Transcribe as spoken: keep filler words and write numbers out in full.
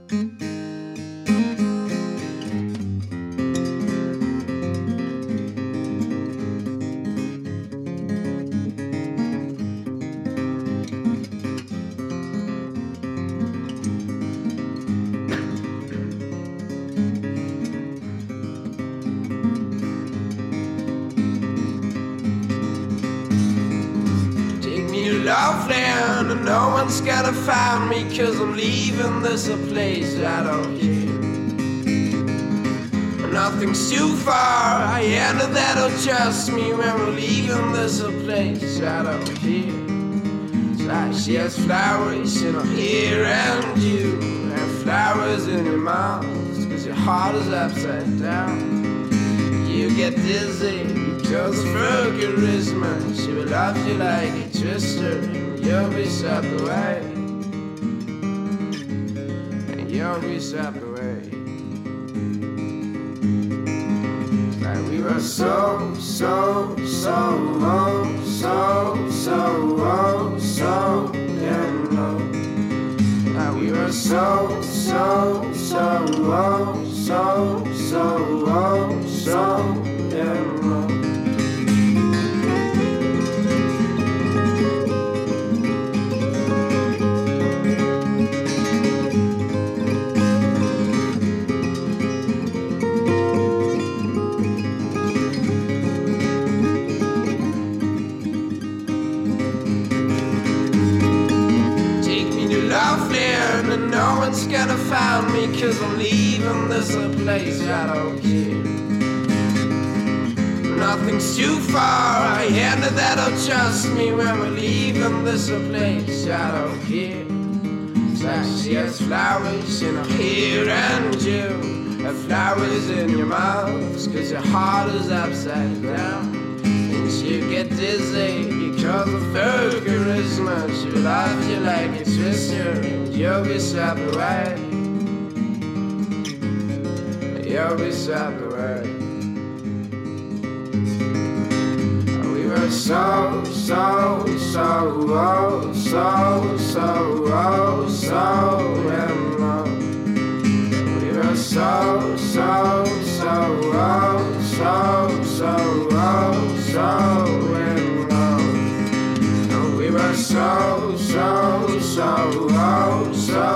Loveland, and no one's gonna find me, 'cause I'm leaving this a place I don't care. Nothing's too far, I know that'll trust me when we're leaving this a place I don't care. It's like she has flowers in her hair and you have flowers in your mouth, 'cause your heart is upside down. You get dizzy because of her charisma. She will love you like a twister, and you'll be swept away, and you'll be swept away. Like we were so, so, so, oh, so, so, oh, so in love. Like we were so, so, so, oh, so, so, oh, so in love. And no one's gonna find me, 'cause I'm leaving this a place I don't care. Nothing's too far, I know that'll trust me when we're leaving this a place I don't care. It's like she has flowers in her hair and you have flowers in your mouth, 'cause your heart is upside down. And you get dizzy because of her charisma. She loves you like a twister, and you'll be swept away, you'll be swept away. We were so, so, so, oh, so, so, oh, so in love. We were so, so, so, oh, so, so, oh, so in love. We were so, so, so, oh, so